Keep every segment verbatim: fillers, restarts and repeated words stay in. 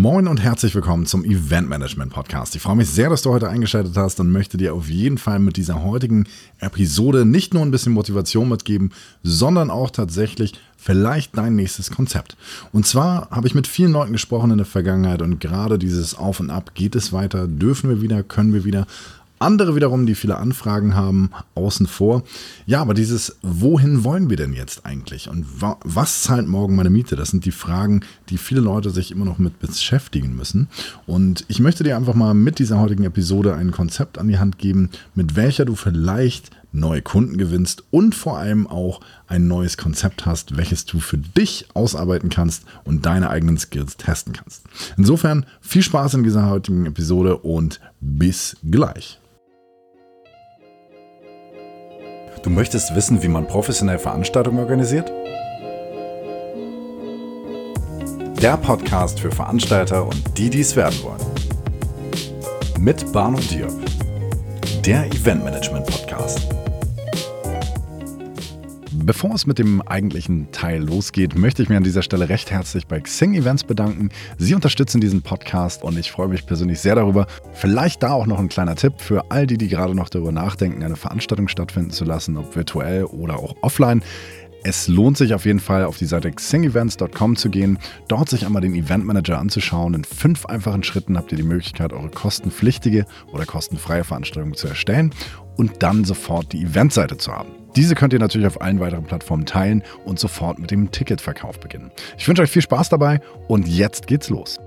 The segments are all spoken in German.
Moin und herzlich willkommen zum Event Management Podcast. Ich freue mich sehr, dass du heute eingeschaltet hast und möchte dir auf jeden Fall mit dieser heutigen Episode nicht nur ein bisschen Motivation mitgeben, sondern auch tatsächlich vielleicht dein nächstes Konzept. Und zwar habe ich mit vielen Leuten gesprochen in der Vergangenheit und gerade dieses Auf und Ab, geht es weiter, dürfen wir wieder, können wir wieder. Andere wiederum, die viele Anfragen haben, außen vor. Ja, aber dieses, wohin wollen wir denn jetzt eigentlich? Und wa- was zahlt morgen meine Miete? Das sind die Fragen, die viele Leute sich immer noch mit beschäftigen müssen. Und ich möchte dir einfach mal mit dieser heutigen Episode ein Konzept an die Hand geben, mit welcher du vielleicht neue Kunden gewinnst und vor allem auch ein neues Konzept hast, welches du für dich ausarbeiten kannst und deine eigenen Skills testen kannst. Insofern viel Spaß in dieser heutigen Episode und bis gleich. Du möchtest wissen, wie man professionell Veranstaltungen organisiert? Der Podcast für Veranstalter und die, die es werden wollen. Mit Bano Diop, der Event Management Podcast. Bevor es mit dem eigentlichen Teil losgeht, möchte ich mir an dieser Stelle recht herzlich bei Xing Events bedanken. Sie unterstützen diesen Podcast und ich freue mich persönlich sehr darüber. Vielleicht da auch noch ein kleiner Tipp für all die, die gerade noch darüber nachdenken, eine Veranstaltung stattfinden zu lassen, ob virtuell oder auch offline. Es lohnt sich auf jeden Fall, auf die Seite xing events punkt com zu gehen, dort sich einmal den Event Manager anzuschauen. In fünf einfachen Schritten habt ihr die Möglichkeit, eure kostenpflichtige oder kostenfreie Veranstaltung zu erstellen und dann sofort die Eventseite zu haben. Diese könnt ihr natürlich auf allen weiteren Plattformen teilen und sofort mit dem Ticketverkauf beginnen. Ich wünsche euch viel Spaß dabei und jetzt geht's los.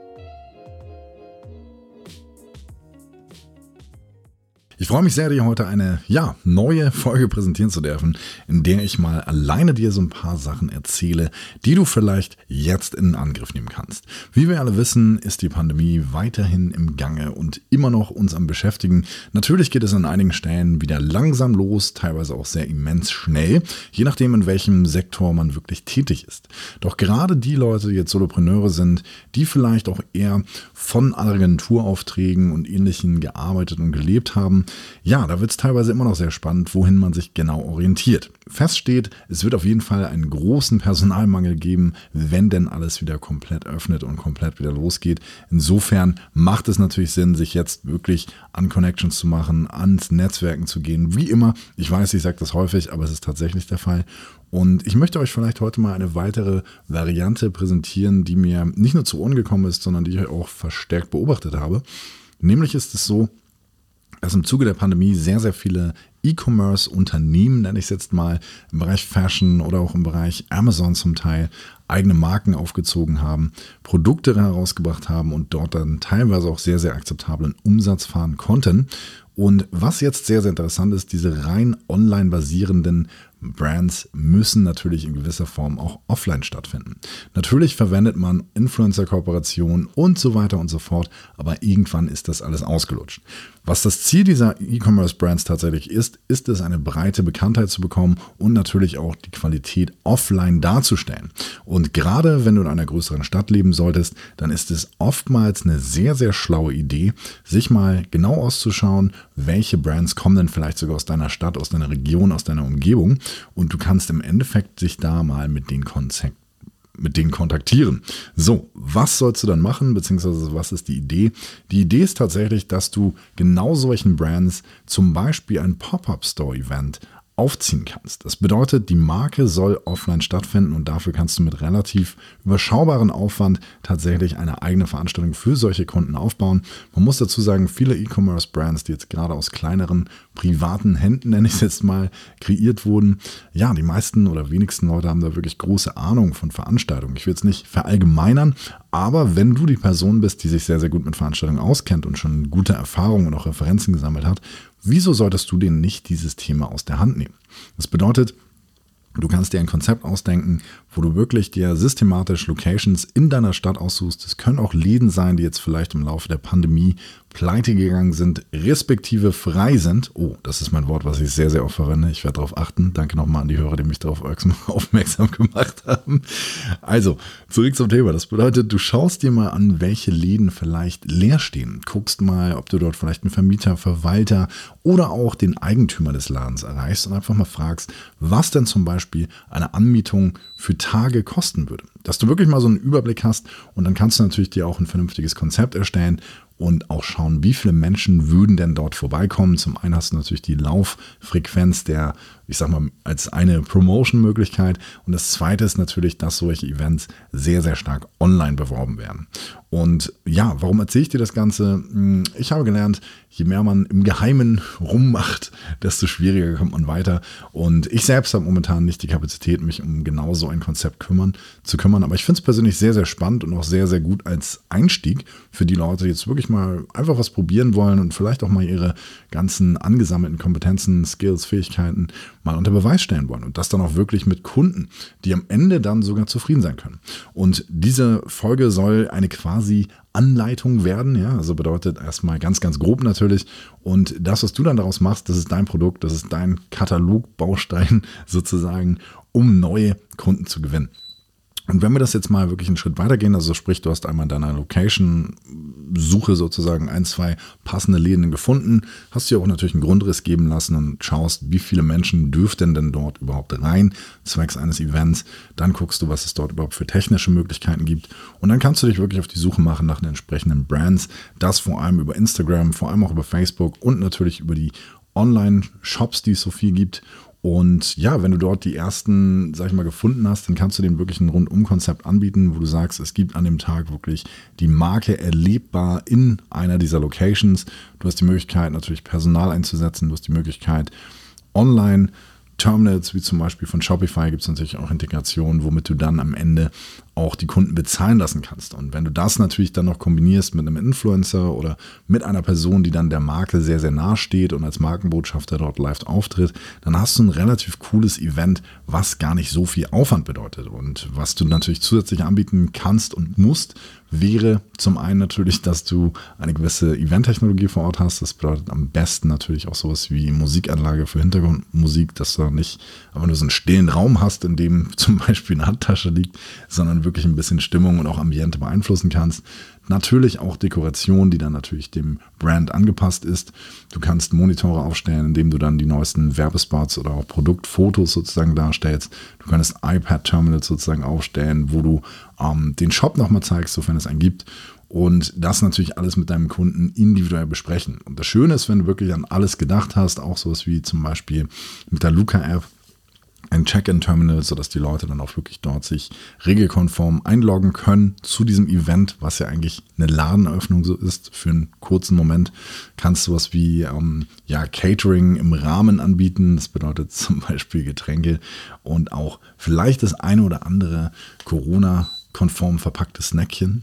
Ich freue mich sehr, dir heute eine ja, neue Folge präsentieren zu dürfen, in der ich mal alleine dir so ein paar Sachen erzähle, die du vielleicht jetzt in Angriff nehmen kannst. Wie wir alle wissen, ist die Pandemie weiterhin im Gange und immer noch uns am Beschäftigen. Natürlich geht es an einigen Stellen wieder langsam los, teilweise auch sehr immens schnell, je nachdem, in welchem Sektor man wirklich tätig ist. Doch gerade die Leute, die jetzt Solopreneure sind, die vielleicht auch eher von Agenturaufträgen und Ähnlichem gearbeitet und gelebt haben, ja, da wird es teilweise immer noch sehr spannend, wohin man sich genau orientiert. Fest steht, es wird auf jeden Fall einen großen Personalmangel geben, wenn denn alles wieder komplett öffnet und komplett wieder losgeht. Insofern macht es natürlich Sinn, sich jetzt wirklich an Connections zu machen, ans Netzwerken zu gehen. Wie immer, ich weiß, ich sage das häufig, aber es ist tatsächlich der Fall. Und ich möchte euch vielleicht heute mal eine weitere Variante präsentieren, die mir nicht nur zu Ohren gekommen ist, sondern die ich auch verstärkt beobachtet habe. Nämlich ist es so, dass im Zuge der Pandemie sehr, sehr viele E-Commerce-Unternehmen, nenne ich es jetzt mal, im Bereich Fashion oder auch im Bereich Amazon zum Teil, eigene Marken aufgezogen haben, Produkte herausgebracht haben und dort dann teilweise auch sehr, sehr akzeptablen Umsatz fahren konnten. Und was jetzt sehr, sehr interessant ist, diese rein online basierenden Brands müssen natürlich in gewisser Form auch offline stattfinden. Natürlich verwendet man Influencer-Kooperationen und so weiter und so fort, aber irgendwann ist das alles ausgelutscht. Was das Ziel dieser E-Commerce-Brands tatsächlich ist, ist es, eine breite Bekanntheit zu bekommen und natürlich auch die Qualität offline darzustellen. Und gerade wenn du in einer größeren Stadt leben solltest, dann ist es oftmals eine sehr, sehr schlaue Idee, sich mal genau auszuschauen, welche Brands kommen denn vielleicht sogar aus deiner Stadt, aus deiner Region, aus deiner Umgebung. Und du kannst im Endeffekt dich da mal mit den Konzepten mit denen kontaktieren. So, was sollst du dann machen, beziehungsweise was ist die Idee? Die Idee ist tatsächlich, dass du genau solchen Brands zum Beispiel ein Pop-Up-Store-Event aufziehen kannst. Das bedeutet, die Marke soll offline stattfinden und dafür kannst du mit relativ überschaubaren Aufwand tatsächlich eine eigene Veranstaltung für solche Kunden aufbauen. Man muss dazu sagen, viele E-Commerce-Brands, die jetzt gerade aus kleineren privaten Händen, nenne ich es jetzt mal, kreiert wurden, ja, die meisten oder wenigsten Leute haben da wirklich große Ahnung von Veranstaltungen. Ich will es nicht verallgemeinern, aber wenn du die Person bist, die sich sehr, sehr gut mit Veranstaltungen auskennt und schon gute Erfahrungen und auch Referenzen gesammelt hat, wieso solltest du denen nicht dieses Thema aus der Hand nehmen? Das bedeutet, du kannst dir ein Konzept ausdenken, wo du wirklich dir systematisch Locations in deiner Stadt aussuchst. Es können auch Läden sein, die jetzt vielleicht im Laufe der Pandemie pleite gegangen sind, respektive frei sind. Oh, das ist mein Wort, was ich sehr, sehr oft verwende. Ich werde darauf achten. Danke nochmal an die Hörer, die mich darauf aufmerksam gemacht haben. Also, zurück zum Thema. Das bedeutet, du schaust dir mal an, welche Läden vielleicht leer stehen. Guckst mal, ob du dort vielleicht einen Vermieter, Verwalter oder auch den Eigentümer des Ladens erreichst und einfach mal fragst, was denn zum Beispiel eine Anmietung für Tage kosten würde. Dass du wirklich mal so einen Überblick hast und dann kannst du natürlich dir auch ein vernünftiges Konzept erstellen und auch schauen, wie viele Menschen würden denn dort vorbeikommen. Zum einen hast du natürlich die Lauffrequenz der, ich sag mal, als eine Promotion-Möglichkeit. Und das zweite ist natürlich, dass solche Events sehr, sehr stark online beworben werden. Und ja, warum erzähle ich dir das Ganze? Ich habe gelernt, je mehr man im Geheimen rummacht, desto schwieriger kommt man weiter. Und ich selbst habe momentan nicht die Kapazität, mich um genau so ein Konzept kümmern, zu kümmern. Aber ich finde es persönlich sehr, sehr spannend und auch sehr, sehr gut als Einstieg für die Leute, die jetzt wirklich mal einfach was probieren wollen und vielleicht auch mal ihre ganzen angesammelten Kompetenzen, Skills, Fähigkeiten mal unter Beweis stellen wollen. Und das dann auch wirklich mit Kunden, die am Ende dann sogar zufrieden sein können. Und diese Folge soll eine quasi Anleitung werden, ja, also bedeutet erstmal ganz, ganz grob natürlich. Und das, was du dann daraus machst, das ist dein Produkt, das ist dein Katalogbaustein sozusagen, um neue Kunden zu gewinnen. Und wenn wir das jetzt mal wirklich einen Schritt weitergehen, also sprich, du hast einmal in deiner Location-Suche sozusagen ein, zwei passende Läden gefunden, hast dir auch natürlich einen Grundriss geben lassen und schaust, wie viele Menschen dürften denn dort überhaupt rein, zwecks eines Events. Dann guckst du, was es dort überhaupt für technische Möglichkeiten gibt. Und dann kannst du dich wirklich auf die Suche machen nach den entsprechenden Brands. Das vor allem über Instagram, vor allem auch über Facebook und natürlich über die Online-Shops, die es so viel gibt. Und ja, wenn du dort die ersten, sag ich mal, gefunden hast, dann kannst du denen wirklich ein Rundum-Konzept anbieten, wo du sagst, es gibt an dem Tag wirklich die Marke erlebbar in einer dieser Locations. Du hast die Möglichkeit, natürlich Personal einzusetzen. Du hast die Möglichkeit, online Terminals, wie zum Beispiel von Shopify, gibt es natürlich auch Integrationen, womit du dann am Ende auch die Kunden bezahlen lassen kannst. Und wenn du das natürlich dann noch kombinierst mit einem Influencer oder mit einer Person, die dann der Marke sehr, sehr nahe steht und als Markenbotschafter dort live auftritt, dann hast du ein relativ cooles Event, was gar nicht so viel Aufwand bedeutet. Und was du natürlich zusätzlich anbieten kannst und musst, wäre zum einen natürlich, dass du eine gewisse Eventtechnologie vor Ort hast. Das bedeutet am besten natürlich auch sowas wie Musikanlage für Hintergrundmusik, dass du nicht einfach nur so einen stillen Raum hast, in dem zum Beispiel eine Handtasche liegt, sondern wirklich ein bisschen Stimmung und auch Ambiente beeinflussen kannst. Natürlich auch Dekoration, die dann natürlich dem Brand angepasst ist. Du kannst Monitore aufstellen, indem du dann die neuesten Werbespots oder auch Produktfotos sozusagen darstellst. Du kannst iPad-Terminals sozusagen aufstellen, wo du ähm, den Shop nochmal zeigst, sofern es einen gibt. Und das natürlich alles mit deinem Kunden individuell besprechen. Und das Schöne ist, wenn du wirklich an alles gedacht hast, auch sowas wie zum Beispiel mit der Luca-App, ein Check-in-Terminal, sodass die Leute dann auch wirklich dort sich regelkonform einloggen können zu diesem Event, was ja eigentlich eine Ladeneröffnung so ist. Für einen kurzen Moment kannst du was wie ähm, ja, Catering im Rahmen anbieten. Das bedeutet zum Beispiel Getränke und auch vielleicht das eine oder andere Corona- konform verpacktes Snackchen.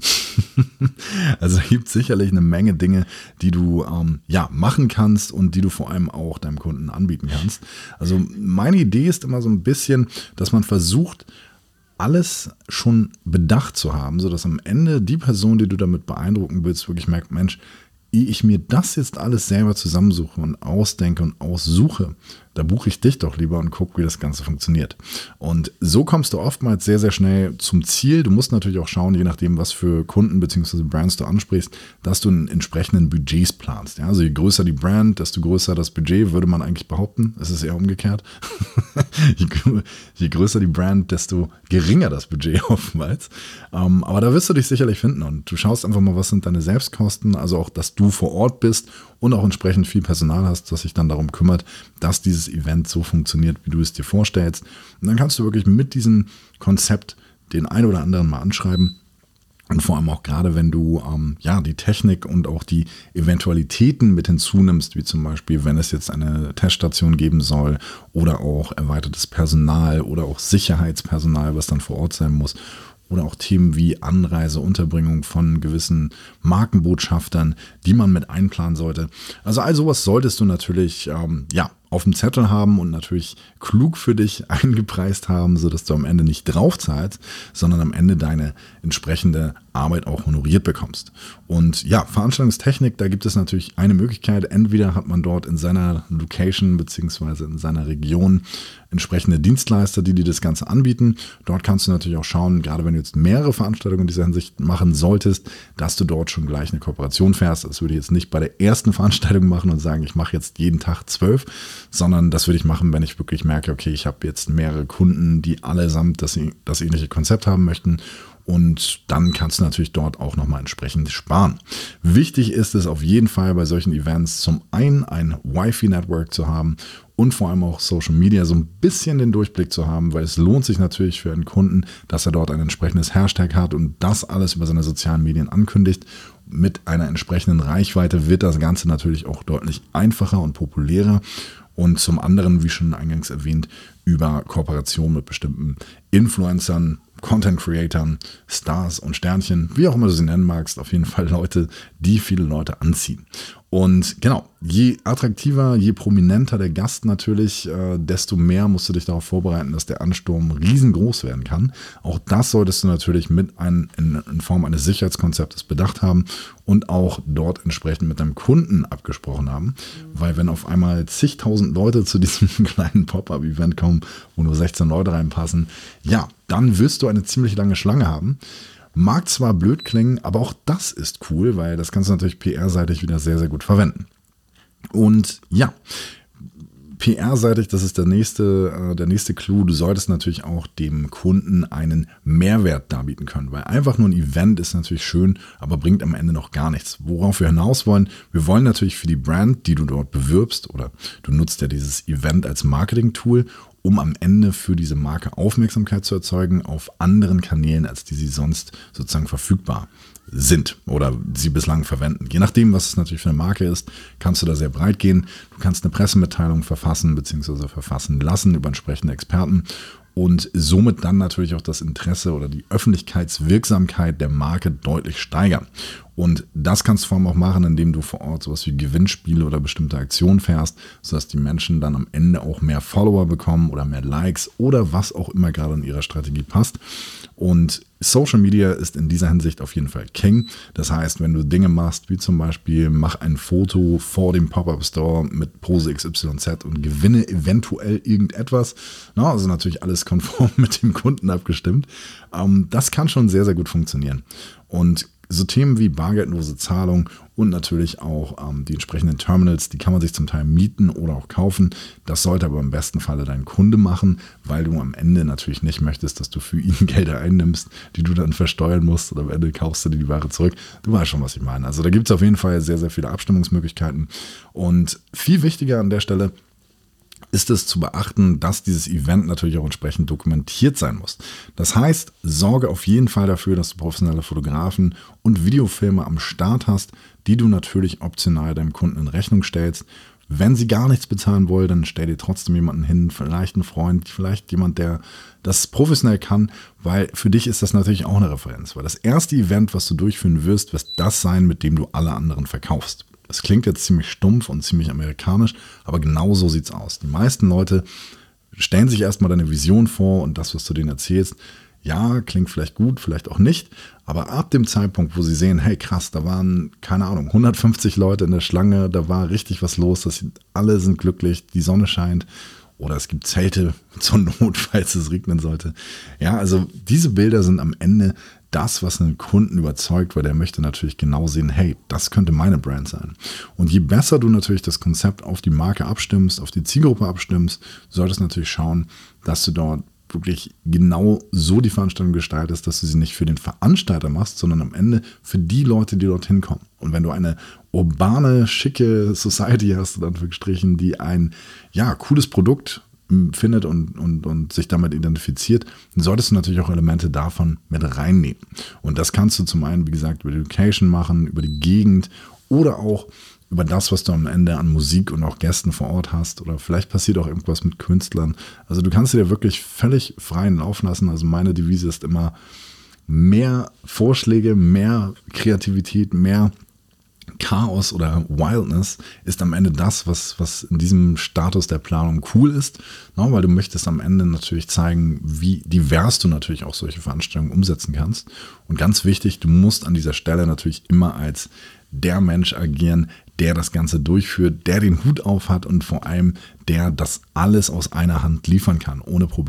Also gibt es sicherlich eine Menge Dinge, die du ähm, ja, machen kannst und die du vor allem auch deinem Kunden anbieten kannst. Also meine Idee ist immer so ein bisschen, dass man versucht, alles schon bedacht zu haben, sodass am Ende die Person, die du damit beeindrucken willst, wirklich merkt, Mensch, ehe ich mir das jetzt alles selber zusammensuche und ausdenke und aussuche, da buche ich dich doch lieber und gucke, wie das Ganze funktioniert. Und so kommst du oftmals sehr, sehr schnell zum Ziel. Du musst natürlich auch schauen, je nachdem, was für Kunden bzw. Brands du ansprichst, dass du einen entsprechenden Budgets planst. Ja, also je größer die Brand, desto größer das Budget, würde man eigentlich behaupten. Es ist eher umgekehrt. je, je größer die Brand, desto geringer das Budget oftmals. Ähm, aber da wirst du dich sicherlich finden und du schaust einfach mal, was sind deine Selbstkosten, also auch, dass du vor Ort bist und auch entsprechend viel Personal hast, das sich dann darum kümmert, dass dieses Event so funktioniert, wie du es dir vorstellst. Und dann kannst du wirklich mit diesem Konzept den einen oder anderen mal anschreiben. Und vor allem auch gerade, wenn du ähm, ja, die Technik und auch die Eventualitäten mit hinzunimmst, wie zum Beispiel, wenn es jetzt eine Teststation geben soll oder auch erweitertes Personal oder auch Sicherheitspersonal, was dann vor Ort sein muss. Oder auch Themen wie Anreise, Unterbringung von gewissen Markenbotschaftern, die man mit einplanen sollte. Also all sowas solltest du natürlich ähm, ja, auf dem Zettel haben und natürlich klug für dich eingepreist haben, sodass du am Ende nicht drauf zahlst, sondern am Ende deine entsprechende Arbeit auch honoriert bekommst. Und ja, Veranstaltungstechnik, da gibt es natürlich eine Möglichkeit. Entweder hat man dort in seiner Location beziehungsweise in seiner Region entsprechende Dienstleister, die dir das Ganze anbieten. Dort kannst du natürlich auch schauen, gerade wenn du jetzt mehrere Veranstaltungen in dieser Hinsicht machen solltest, dass du dort schon gleich eine Kooperation fährst. Das würde ich jetzt nicht bei der ersten Veranstaltung machen und sagen, ich mache jetzt jeden Tag zwölf, sondern das würde ich machen, wenn ich wirklich merke, okay, ich habe jetzt mehrere Kunden, die allesamt das, das ähnliche Konzept haben möchten. Und dann kannst du natürlich dort auch nochmal entsprechend sparen. Wichtig ist es auf jeden Fall bei solchen Events zum einen ein Wi-Fi-Network zu haben und vor allem auch Social Media so ein bisschen den Durchblick zu haben, weil es lohnt sich natürlich für einen Kunden, dass er dort ein entsprechendes Hashtag hat und das alles über seine sozialen Medien ankündigt. Mit einer entsprechenden Reichweite wird das Ganze natürlich auch deutlich einfacher und populärer. Und zum anderen, wie schon eingangs erwähnt, über Kooperation mit bestimmten Influencern, Content-Creatern, Stars und Sternchen, wie auch immer du sie nennen magst, auf jeden Fall Leute, die viele Leute anziehen. Und genau, je attraktiver, je prominenter der Gast natürlich, äh, desto mehr musst du dich darauf vorbereiten, dass der Ansturm riesengroß werden kann. Auch das solltest du natürlich mit ein, in, in Form eines Sicherheitskonzeptes bedacht haben und auch dort entsprechend mit deinem Kunden abgesprochen haben. Weil wenn auf einmal zigtausend Leute zu diesem kleinen Pop-Up-Event kommen, wo nur sechzehn Leute reinpassen, ja, dann wirst du eine ziemlich lange Schlange haben. Mag zwar blöd klingen, aber auch das ist cool, weil das kannst du natürlich P R-seitig wieder sehr, sehr gut verwenden. Und ja, P R-seitig, das ist der nächste, äh, der nächste Clou. Du solltest natürlich auch dem Kunden einen Mehrwert darbieten können, weil einfach nur ein Event ist natürlich schön, aber bringt am Ende noch gar nichts. Worauf wir hinaus wollen, wir wollen natürlich für die Brand, die du dort bewirbst, oder du nutzt ja dieses Event als Marketing-Tool, um am Ende für diese Marke Aufmerksamkeit zu erzeugen auf anderen Kanälen, als die sie sonst sozusagen verfügbar sind oder sie bislang verwenden. Je nachdem, was es natürlich für eine Marke ist, kannst du da sehr breit gehen. Du kannst eine Pressemitteilung verfassen bzw. verfassen lassen über entsprechende Experten und somit dann natürlich auch das Interesse oder die Öffentlichkeitswirksamkeit der Marke deutlich steigern. Und das kannst du vor allem auch machen, indem du vor Ort sowas wie Gewinnspiele oder bestimmte Aktionen fährst, sodass die Menschen dann am Ende auch mehr Follower bekommen oder mehr Likes oder was auch immer gerade in ihrer Strategie passt. Und Social Media ist in dieser Hinsicht auf jeden Fall King. Das heißt, wenn du Dinge machst, wie zum Beispiel mach ein Foto vor dem Pop-Up-Store mit Pose X Y Z und gewinne eventuell irgendetwas. Na, also natürlich alles konform mit dem Kunden abgestimmt. Ähm, das kann schon sehr, sehr gut funktionieren. Und so Themen wie bargeldlose Zahlung und natürlich auch ähm, die entsprechenden Terminals, die kann man sich zum Teil mieten oder auch kaufen. Das sollte aber im besten Falle dein Kunde machen, weil du am Ende natürlich nicht möchtest, dass du für ihn Gelder einnimmst, die du dann versteuern musst oder am Ende kaufst du dir die Ware zurück. Du weißt schon, was ich meine. Also da gibt es auf jeden Fall sehr, sehr viele Abstimmungsmöglichkeiten und viel wichtiger an der Stelle ist es zu beachten, dass dieses Event natürlich auch entsprechend dokumentiert sein muss. Das heißt, sorge auf jeden Fall dafür, dass du professionelle Fotografen und Videofilme am Start hast, die du natürlich optional deinem Kunden in Rechnung stellst. Wenn sie gar nichts bezahlen wollen, dann stell dir trotzdem jemanden hin, vielleicht einen Freund, vielleicht jemand, der das professionell kann, weil für dich ist das natürlich auch eine Referenz, weil das erste Event, was du durchführen wirst, wird das sein, mit dem du alle anderen verkaufst. Das klingt jetzt ziemlich stumpf und ziemlich amerikanisch, aber genau so sieht's aus. Die meisten Leute stellen sich erstmal deine Vision vor und das, was du denen erzählst, ja, klingt vielleicht gut, vielleicht auch nicht, aber ab dem Zeitpunkt, wo sie sehen, hey krass, da waren, keine Ahnung, hundertfünfzig Leute in der Schlange, da war richtig was los, das, alle sind glücklich, die Sonne scheint oder es gibt Zelte zur Not, falls es regnen sollte. Ja, also diese Bilder sind am Ende das, was einen Kunden überzeugt, weil der möchte natürlich genau sehen, hey, das könnte meine Brand sein. Und je besser du natürlich das Konzept auf die Marke abstimmst, auf die Zielgruppe abstimmst, solltest du natürlich schauen, dass du dort wirklich genau so die Veranstaltung gestaltest, dass du sie nicht für den Veranstalter machst, sondern am Ende für die Leute, die dorthin kommen. Und wenn du eine urbane, schicke Society hast, in Anführungsstrichen, die ein ja, cooles Produkt findet und, und, und sich damit identifiziert, dann solltest du natürlich auch Elemente davon mit reinnehmen. Und das kannst du zum einen, wie gesagt, über die Location machen, über die Gegend oder auch über das, was du am Ende an Musik und auch Gästen vor Ort hast. Oder vielleicht passiert auch irgendwas mit Künstlern. Also du kannst dir wirklich völlig freien Lauf lassen. Also meine Devise ist immer mehr Vorschläge, mehr Kreativität, mehr Chaos oder Wildness ist am Ende das, was, was in diesem Status der Planung cool ist, no, weil du möchtest am Ende natürlich zeigen, wie divers du natürlich auch solche Veranstaltungen umsetzen kannst. Und ganz wichtig, du musst an dieser Stelle natürlich immer als der Mensch agieren, der das Ganze durchführt, der den Hut auf hat und vor allem der das alles aus einer Hand liefern kann, ohne Probleme.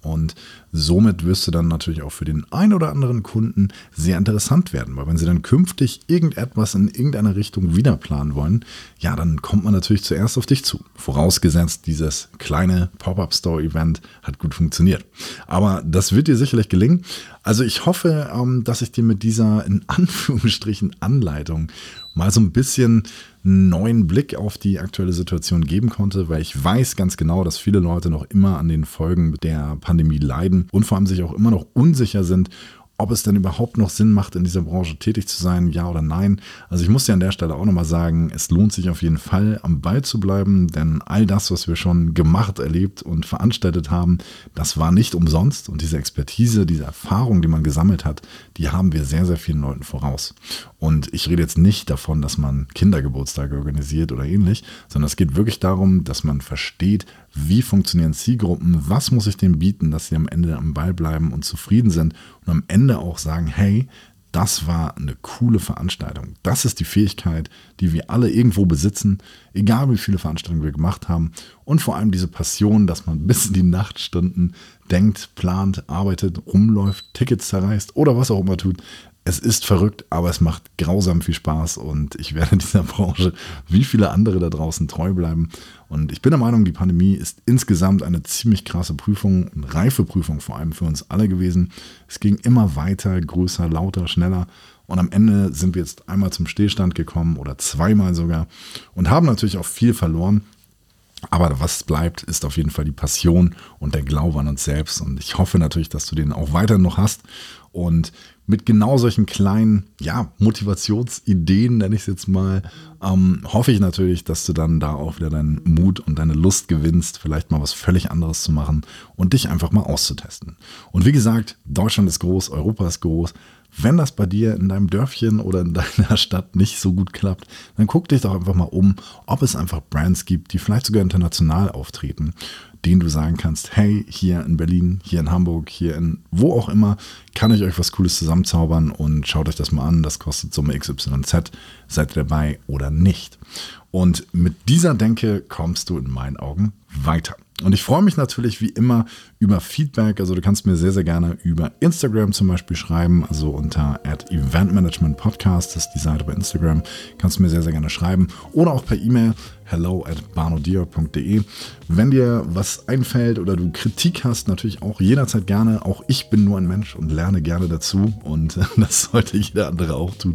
Und somit wirst du dann natürlich auch für den ein oder anderen Kunden sehr interessant werden, weil wenn sie dann künftig irgendetwas in irgendeiner Richtung wieder planen wollen, ja, dann kommt man natürlich zuerst auf dich zu. Vorausgesetzt, dieses kleine Pop-Up-Store-Event hat gut funktioniert. Aber das wird dir sicherlich gelingen. Also ich hoffe, dass ich dir mit dieser in Anführungsstrichen Anleitung mal so ein bisschen einen neuen Blick auf die aktuelle Situation geben konnte, weil ich weiß ganz genau, dass viele Leute noch immer an den Folgen der Pandemie leiden und vor allem sich auch immer noch unsicher sind, ob es denn überhaupt noch Sinn macht, in dieser Branche tätig zu sein, ja oder nein. Also ich muss dir an der Stelle auch nochmal sagen, es lohnt sich auf jeden Fall, am Ball zu bleiben, denn all das, was wir schon gemacht, erlebt und veranstaltet haben, das war nicht umsonst und diese Expertise, diese Erfahrung, die man gesammelt hat, die haben wir sehr, sehr vielen Leuten voraus. Und ich rede jetzt nicht davon, dass man Kindergeburtstage organisiert oder ähnlich, sondern es geht wirklich darum, dass man versteht, wie funktionieren Zielgruppen, was muss ich denen bieten, dass sie am Ende am Ball bleiben und zufrieden sind und am Ende auch sagen, hey, das war eine coole Veranstaltung. Das ist die Fähigkeit, die wir alle irgendwo besitzen, egal wie viele Veranstaltungen wir gemacht haben. Und vor allem diese Passion, dass man bis in die Nachtstunden denkt, plant, arbeitet, rumläuft, Tickets zerreißt oder was auch immer tut. Es ist verrückt, aber es macht grausam viel Spaß und ich werde dieser Branche wie viele andere da draußen treu bleiben. Und ich bin der Meinung, die Pandemie ist insgesamt eine ziemlich krasse Prüfung, eine reife Prüfung vor allem für uns alle gewesen. Es ging immer weiter, größer, lauter, schneller und am Ende sind wir jetzt einmal zum Stillstand gekommen oder zweimal sogar und haben natürlich auch viel verloren. Aber was bleibt, ist auf jeden Fall die Passion und der Glaube an uns selbst. Und ich hoffe natürlich, dass du den auch weiterhin noch hast. Und mit genau solchen kleinen, ja, Motivationsideen, nenne ich es jetzt mal, ähm, hoffe ich natürlich, dass du dann da auch wieder deinen Mut und deine Lust gewinnst, vielleicht mal was völlig anderes zu machen und dich einfach mal auszutesten. Und wie gesagt, Deutschland ist groß, Europa ist groß. Wenn das bei dir in deinem Dörfchen oder in deiner Stadt nicht so gut klappt, dann guck dich doch einfach mal um, ob es einfach Brands gibt, die vielleicht sogar international auftreten, denen du sagen kannst, hey, hier in Berlin, hier in Hamburg, hier in wo auch immer, kann ich euch was Cooles zusammenzaubern und schaut euch das mal an, das kostet Summe X Y Z, seid ihr dabei oder nicht? Und mit dieser Denke kommst du in meinen Augen weiter. Und ich freue mich natürlich wie immer über Feedback. Also du kannst mir sehr, sehr gerne über Instagram zum Beispiel schreiben, also unter at eventmanagement podcast, das ist die Seite bei Instagram, kannst du mir sehr, sehr gerne schreiben. Oder auch per E-Mail hello at barnodier punkt de. Wenn dir was einfällt oder du Kritik hast, natürlich auch jederzeit gerne. Auch ich bin nur ein Mensch und lerne gerne dazu und das sollte jeder andere auch tun.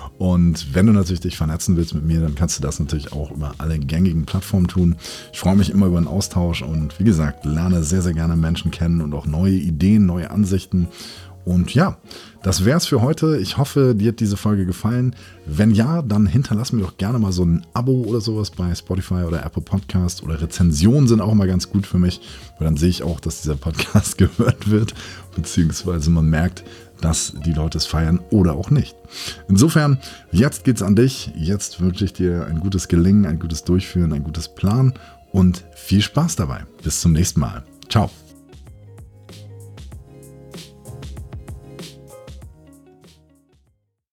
Und wenn du natürlich dich vernetzen willst mit mir, dann kannst du das natürlich auch über alle gängigen Plattformen tun. Ich freue mich immer über einen Austausch und wie gesagt, lerne sehr, sehr gerne Menschen kennen und auch neue Ideen, neue Ansichten. Und ja, das wäre es für heute. Ich hoffe, dir hat diese Folge gefallen. Wenn ja, dann hinterlass mir doch gerne mal so ein Abo oder sowas bei Spotify oder Apple Podcast oder Rezensionen sind auch mal ganz gut für mich, weil dann sehe ich auch, dass dieser Podcast gehört wird, beziehungsweise man merkt, dass die Leute es feiern oder auch nicht. Insofern, jetzt geht's an dich. Jetzt wünsche ich dir ein gutes Gelingen, ein gutes Durchführen, ein gutes Plan und viel Spaß dabei. Bis zum nächsten Mal. Ciao.